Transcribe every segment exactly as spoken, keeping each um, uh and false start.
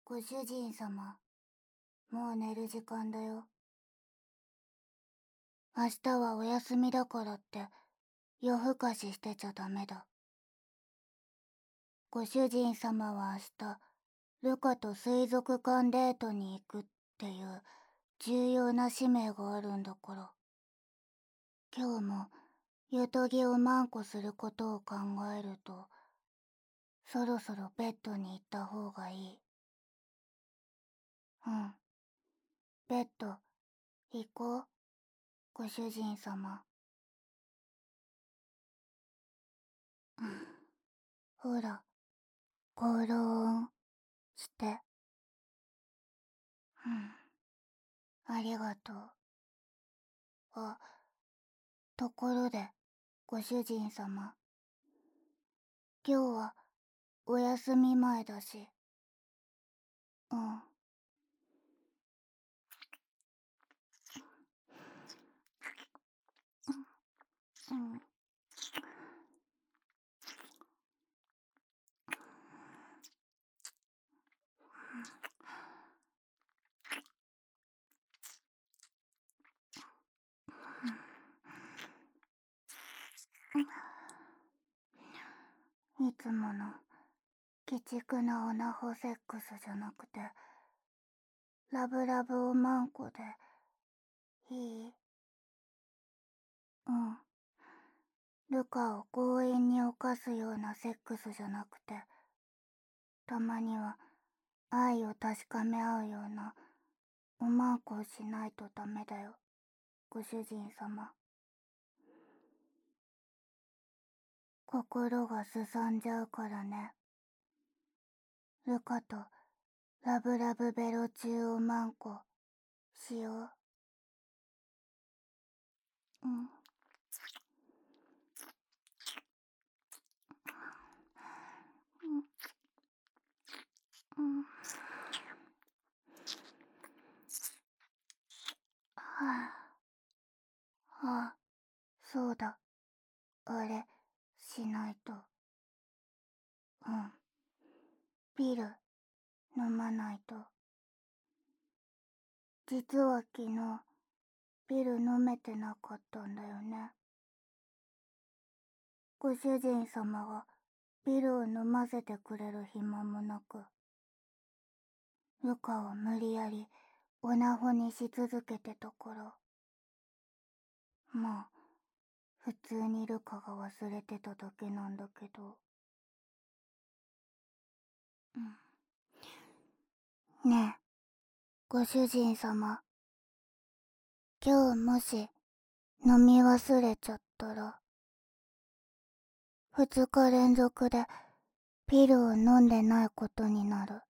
ご主人様、もう寝る時間だよ。明日はお休みだからって夜更かししてちゃダメだ。ご主人様は明日、ルカと水族館デートに行くっていう重要な使命があるんだから。今日もゆとぎをマンコすることを考えると、そろそろベッドに行った方がいい。うん。ベッド、行こう、ご主人様。うん。ほら、ゴローンして。うん。ありがとう。あ、ところで、ご主人様。今日は、お休み前だし。うん。うん。いつもの鬼畜なオナホセックスじゃなくて、ラブラブおまんこでいい？うん。ルカを強引に犯すようなセックスじゃなくて、たまには愛を確かめ合うようなおまんこをしないとダメだよ、ご主人様。心がすさんじゃうからね。ルカとラブラブベロ中おまんこしよう。うん。うん。うん。はあ。ああ、そうだ。あれ、しないと。うん。ピル、飲まないと。実は昨日、ピル飲めてなかったんだよね。ご主人様がピルを飲ませてくれる暇もなく、ルカを無理やりオナホにし続けてたから。まあ、普通にルカが忘れてただけなんだけど。うん。ねえ、ご主人様。今日もし飲み忘れちゃったら、二日連続でピルを飲んでないことになる。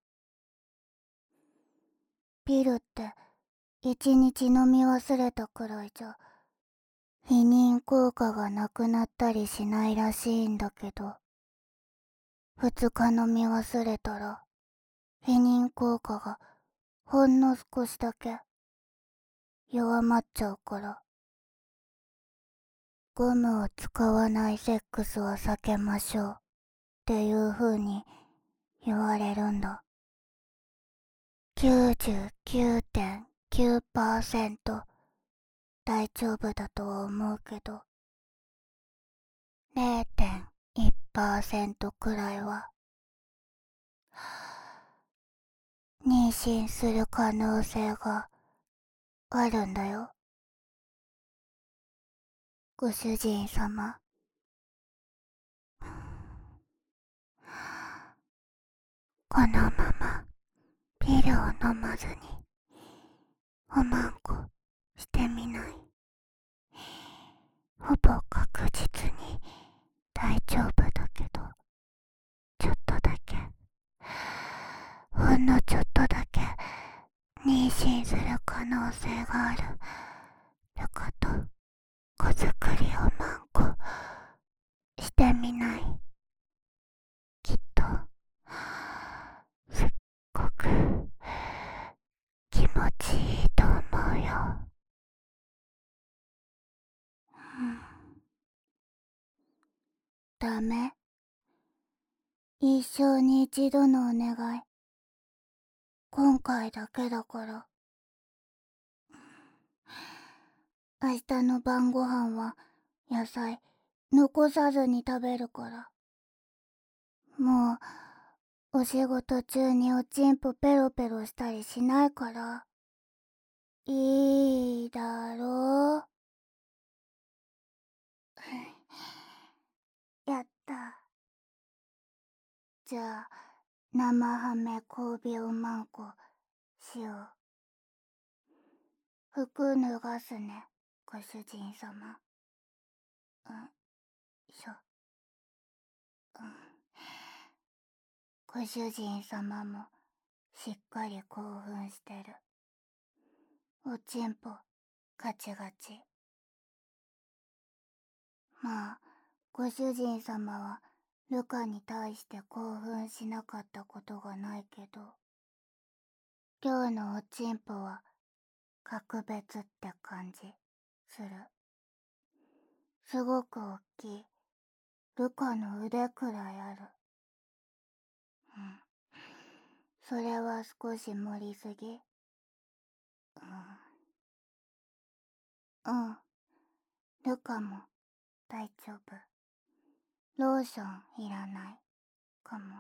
ピルって一日飲み忘れたくらいじゃ避妊効果がなくなったりしないらしいんだけど、二日飲み忘れたら避妊効果がほんの少しだけ弱まっちゃうから、ゴムを使わないセックスは避けましょうっていう風に言われるんだ。きゅうじゅうきゅうてんきゅうパーセント大丈夫だとは思うけど、れいてんいちパーセントくらいは妊娠する可能性があるんだよ、ご主人様。このままピルを飲まずにおまんこしてみない？ほぼ確実に大丈夫だけど、ちょっとだけ、ほんのちょっとだけ妊娠する可能性があるルカと子作りをまんこしてみない？きっとすっごく気持ちいいと思うよ。うん。ダメ？一生に一度のお願い。 今回だけだから。明日の晩ご飯は野菜残さずに食べるから。もうお仕事中におちんぽペロペロしたりしないから。いいだろう。やった。じゃあ生ハメ神戸おまんこしよう。服脱がすね、ご主人様。うんしょ。うんご主人様もしっかり興奮してる。おちんぽガチガチ。まあご主人様はルカに対して興奮しなかったことがないけど、今日のおちんぽは格別って感じする。すごくおっきい。ルカの腕くらいある。うん。それは少し盛りすぎ。うん。うん。ルカも大丈夫。ローションいらないかも。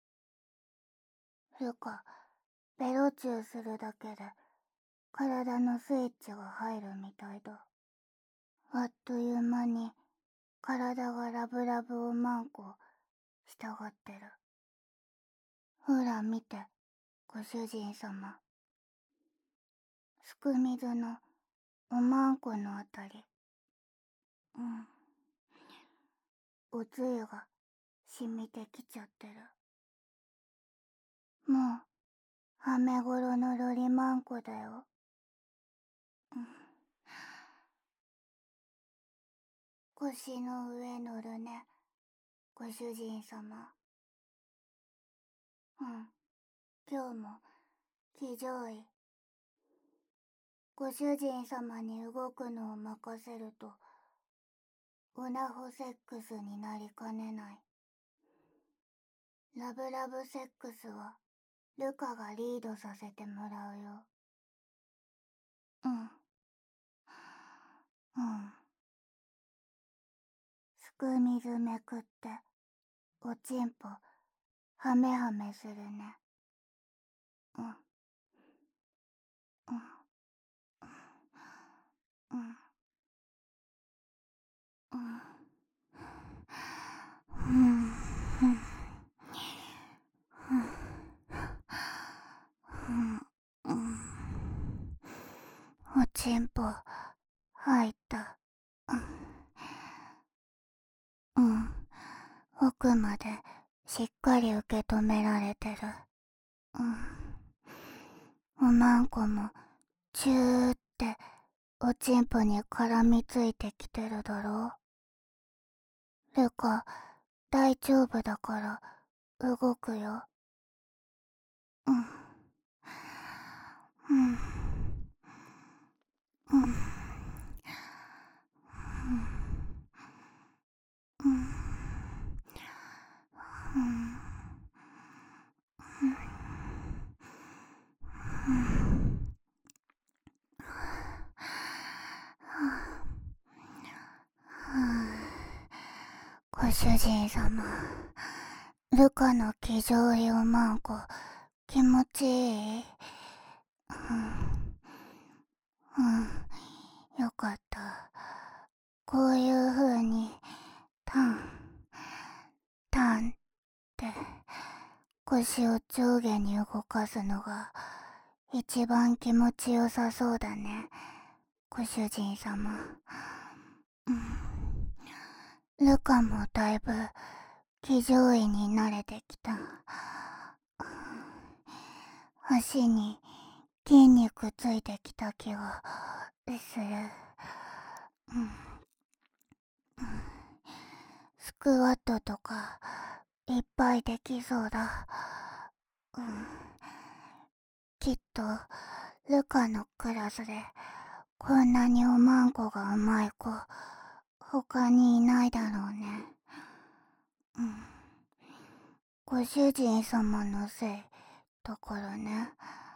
ルカ、ベロチューするだけで体のスイッチが入るみたいだ。あっという間に体がラブラブおまんこしたがってる。ほら見て、ご主人様。すく水のおまんこのあたり。うん。おつゆが染みてきちゃってる。もうはめごろのロリマンコだよ。うん。腰の上乗るね、ご主人様。うん。今日も騎乗位。ご主人様に動くのを任せるとオナホセックスになりかねない。ラブラブセックスはルカがリードさせてもらうよ。うん。うん。すく水めくっておちんぽはめはめするね。うん。うん。うん。うん。うん。うん。おちんぽ入った。うん。奥までしっかり受け止められてる。うん。おまんこもチューっておちんぽに絡みついてきてるだろう。ルカ、大丈夫だから動くよ。うん。うん。うん。うん。うん。ご主人様、ルカの騎乗位おまんこ気持ちいい？うん。うん、よかった。こういう風にタンタンって腰を上下に動かすのが一番気持ちよさそうだね、ご主人様。うん、ルカもだいぶ騎乗位に慣れてきた。足に筋肉ついてきた気がする。うん、スクワットとかいっぱいできそうだ。うん、きっとルカのクラスでこんなにおまんこがうまい子他にいないだろうね。うん、ご主人様のせいだからね。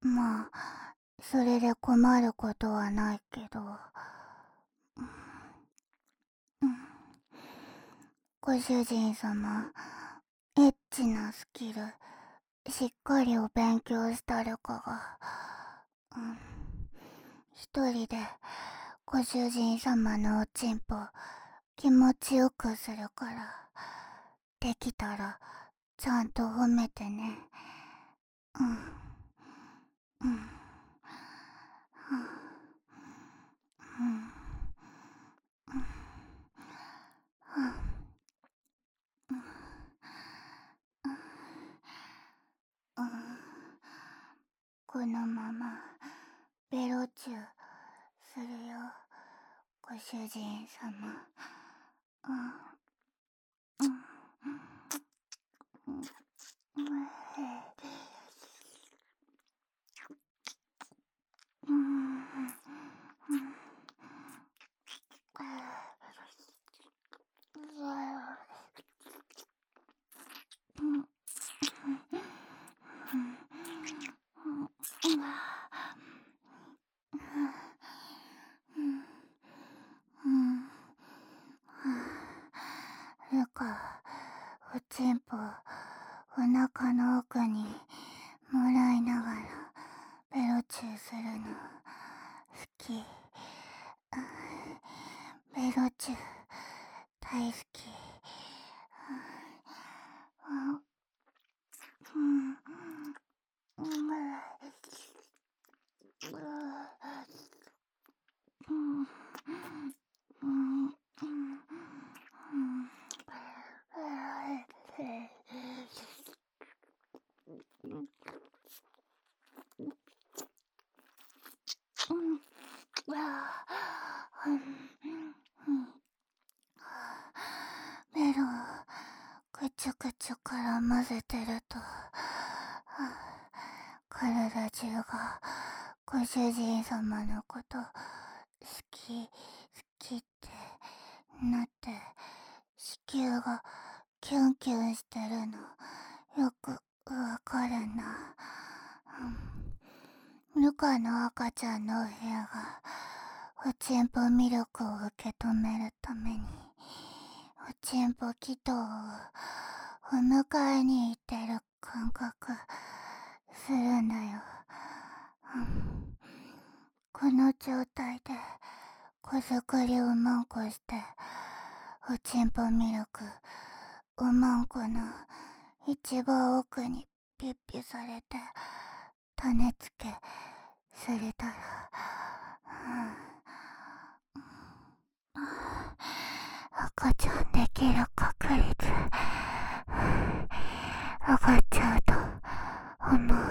まあ、それで困ることはないけど。うん、ご主人様、エッチなスキル、しっかりお勉強したるかが、うん、一人でご主人様のおちんぽ気持ちよくするから、できたらちゃんと褒めてね。うん。うん。はあ、うん。うん。はあ、うん。うん。このままベロチューするよ、ご主人様。うん。うん。うん。うん。うん。ルカ、おちんぽお腹の奥にもらいながらベロチューするの好き。ベロチュー大好き。うん。うん。うん。うん。メロン、くちゅくちゅから混ぜてると、体中がご主人様のこと好き、好きってなって、子宮がキュンキュンしてるのよくわかるな。うん、ルカの赤ちゃんのお部屋がおちんぽミルクを受け止めるためにおちんぽ祈祷をお迎えに行ってる感覚するんだよ。うん、この状態で子作りをまんこしておちんぽミルクおまんこの一番奥にピュッピュされて種付けされたら、うん、赤ちゃんできる確率上がっちゃうと思う。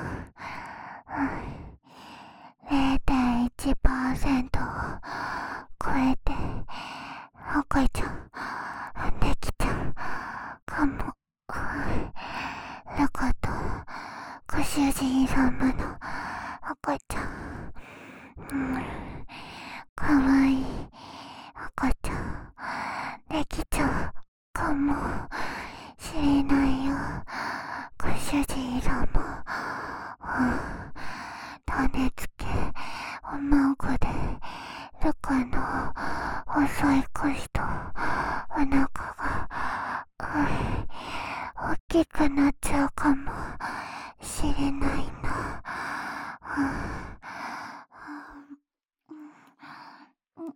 ゼロてんいちパーセント を超えて赤ちゃんできちゃうかも。ルカとご主人様の赤ちゃん、うん、かわいい赤ちゃんできちゃうかもしれないよ、ご主人様。うん、種付けおまんこでルカの細い腰とお腹が、うん、大きくなっちゃうかもしれないな。うん、うん、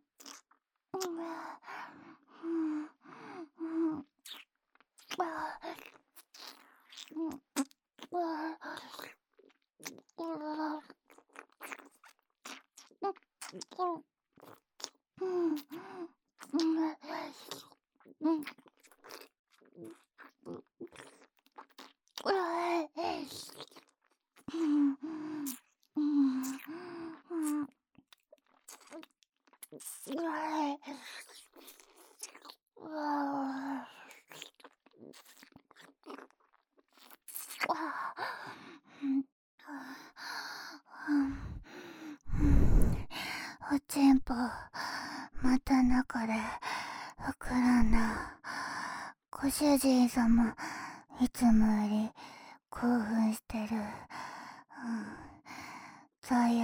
おちんぽまた中で膨らんだ。ご主人様いつもより興奮してる。うん、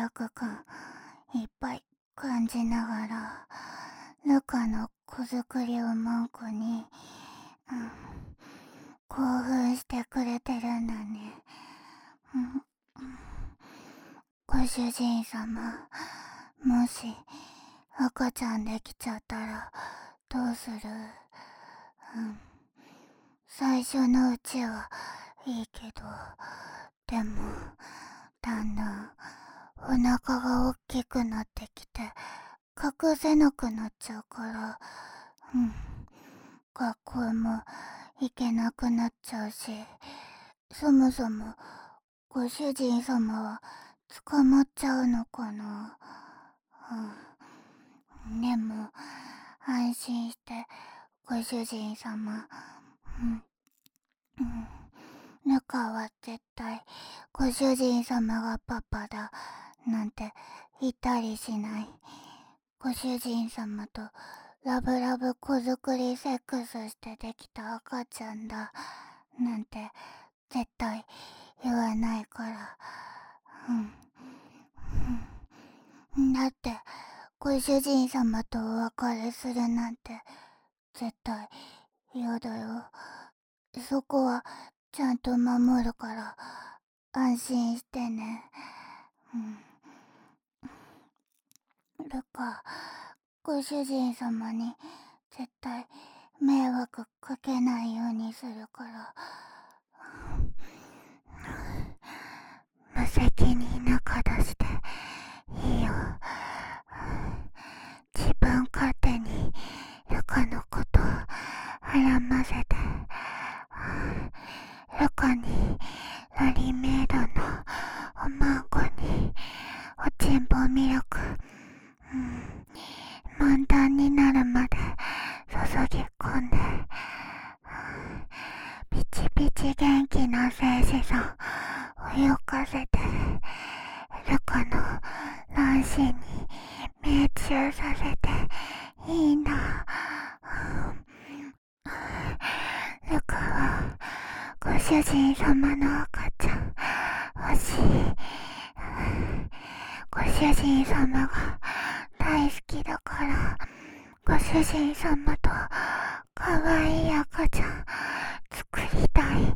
悪感いっぱい感じながら、ルカの子作りを文句に、うん、興奮してくれてるんだね。うん、ご主人様、もし赤ちゃんできちゃったらどうする？うん、最初のうちはいいけど、でもだんだんお腹が大きくなってきて隠せなくなっちゃうから、うん、学校も行けなくなっちゃうし、そもそもご主人様は捕まっちゃうのかな。うん、でも安心してご主人様、うんうん、ルカは絶対ご主人様がパパだなんて言ったりしない。ご主人様とラブラブ子作りセックスしてできた赤ちゃんだなんて絶対言わないから。うん、うん、だってご主人様とお別れするなんて絶対嫌だよ。そこはちゃんと守るから安心してね。うん、ルカ、ご主人様に絶対迷惑かけないようにするから。無責任な顔していいよ。自分勝手にルカのこと悩ませて、ルカにラリメイドのおまんこにおちんぽミルク、うん、満タンになるまで注ぎ込んで、ピチピチ元気な精子さん泳かせて、ルカの卵子に命中させていいな。ルカはご主人様の赤ちゃん欲しい。ご主人様が大好きだからご主人様とかわいい赤ちゃん作りたい。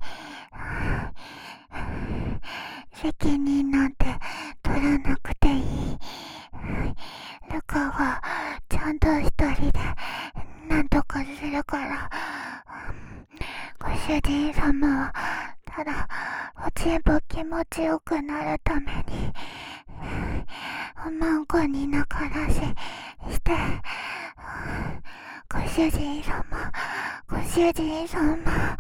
責任なんて取らなくていい。ルカがちゃんと一人でなんとかするから。ご主人様はただおちんぽ気持ちよくなるためにおまんこに仲出しして、ご主人様、ご主人様。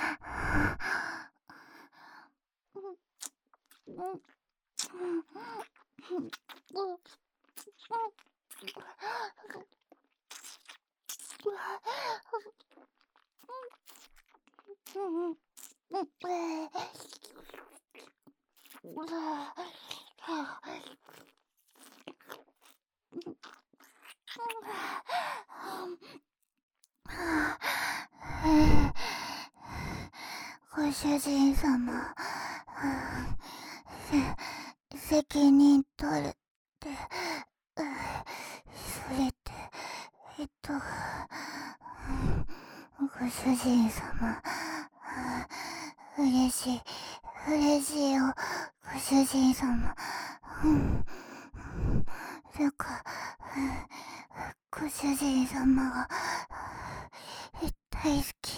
ご主人様、せ責任取るって、それってえっとご主人様、嬉しい嬉しいよご主人様。てかご主人様が大好き。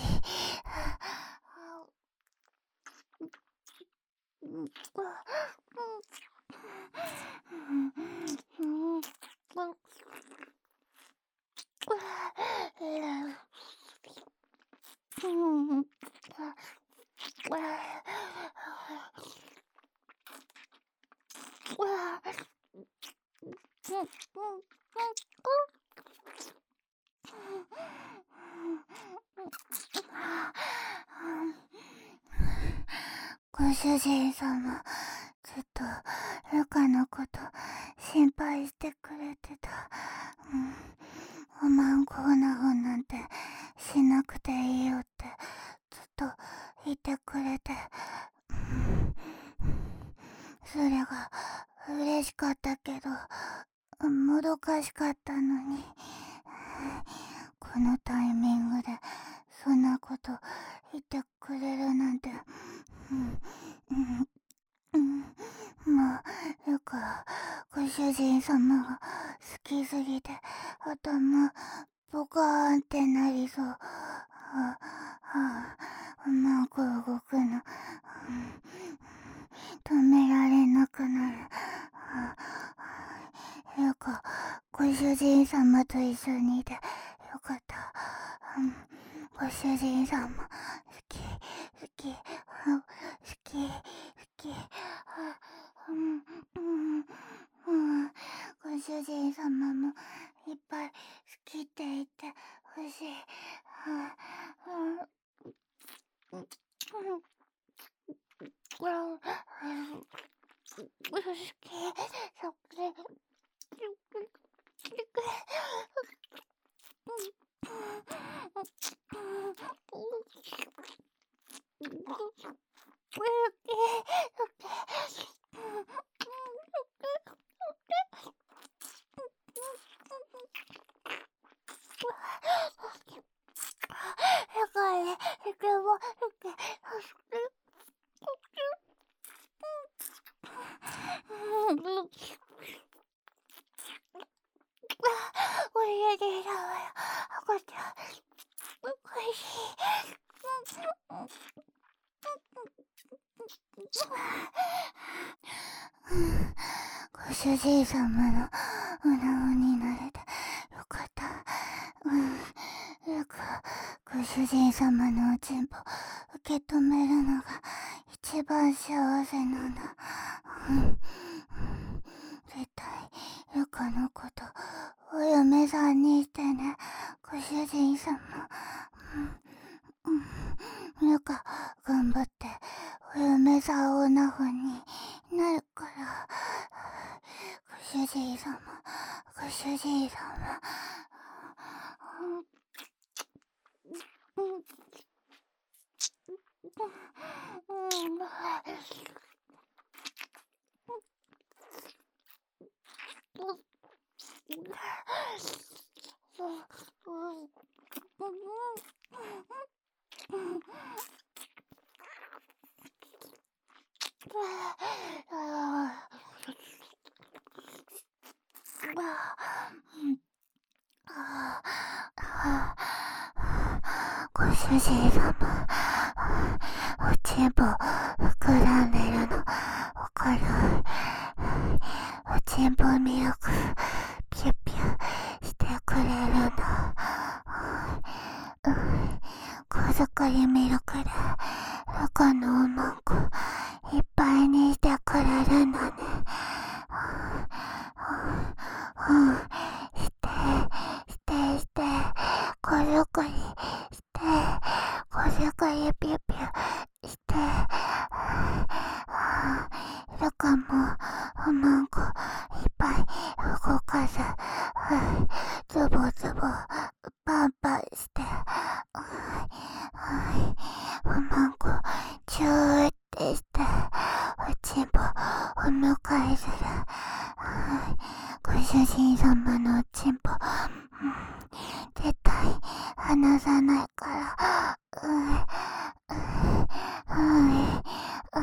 ご主人様、ずっとルカのこと心配してくれてた。うん、おまんこオナホなんてしなくていいよってずっと言ってくれて、うん、それが嬉嬉しかったけど、もどかしかったのに、このタイミングでそんなこと言ってくれるなんて、うんうんうん、もうよくご主人様が好きすぎて頭ポカーンってなりそう。はあ、はあ、うまく動くの、うん、止められなくなる。はあ、よくご主人様と一緒にいてよかった。うん、ご主人様好き好き、好き好き、うんうんうん、ご主人様もいっぱい好きって言ってほしい。うんうんうん好き、そっくり。ご主人様のお縄になれてよかった。うん、よくご主人様のおちんぽ受け止めるのが一番幸せなんだ。うん、絶対ゆかのことお嫁さんにしてね、ご主人様。うんうん、ゆか頑張ってお嫁さん女子になるから。ご主人様、ご主人様。うんうんうんご主人様、おちんぽ膨らんでるのわかる？おちんぽミルクピュッピュしてくれるの。うん、小遣いミルクで中のおまんこいっぱいにしてくれるのね。うん、してしてして小遣いして小遣いピュッピュして、ルカもおまんこいっぱい動かす。ズボズボパンパンして、おまんこチューってしておちんぽお迎えする。ご主人様のおちんぽ、うん、絶対離さないから。うん、うん、うん、うん、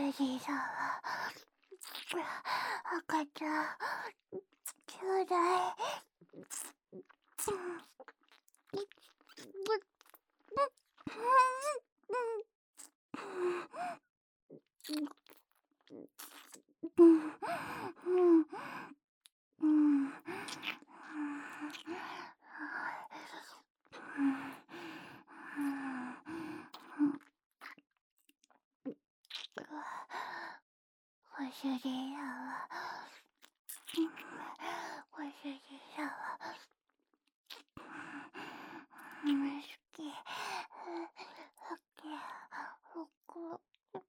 主人さんは赤ちゃんちょうだい。ご主人さんはご主人さんは好き。好き。僕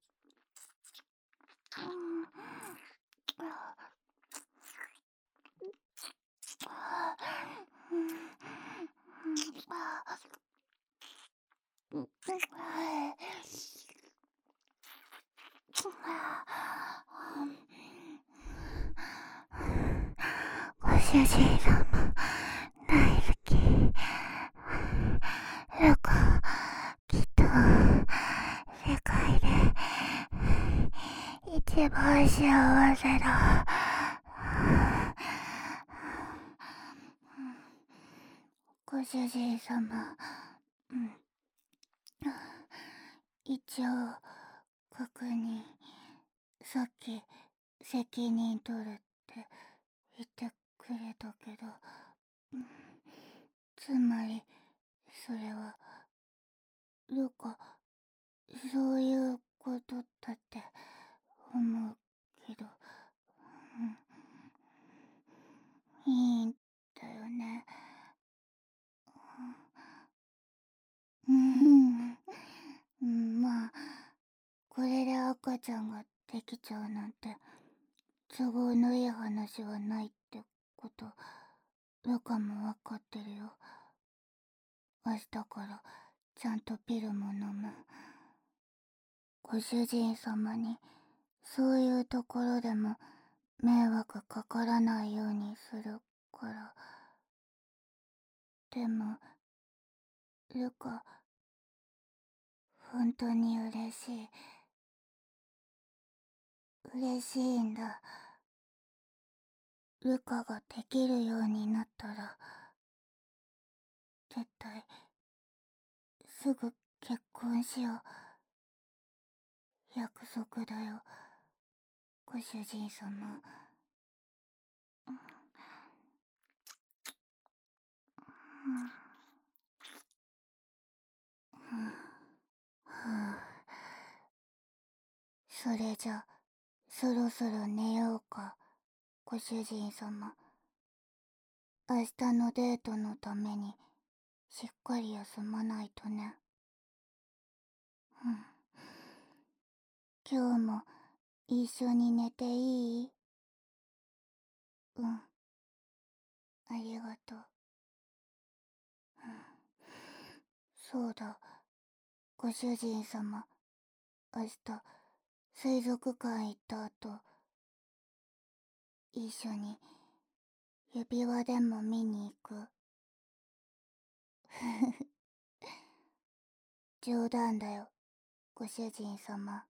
ご主人様大好き。ルカきっと世界で一番幸せだ。ご主人様、うん、一応確認、さっき責任取るって言ってくれたけど、うん、つまりそれはルカ、そういうことだって思うけど、うん、いいんだよね。うん、うん、まあこれで赤ちゃんができちゃうなんて都合のいい話はないってことルカもわかってるよ。明日からちゃんとピルも飲む。ご主人様にそういうところでも迷惑かからないようにするから。でもルカ本当に嬉しい。嬉しいんだ。ルカができるようになったら絶対すぐ結婚しよう。約束だよ、ご主人様。それじゃそろそろ寝ようか、ご主人様。明日のデートのためにしっかり休まないとね。うん、今日も一緒に寝ていい？うん、ありがとう。うん、そうだ、ご主人様、明日水族館行った後一緒に指輪でも見に行く？冗談だよ、ご主人様。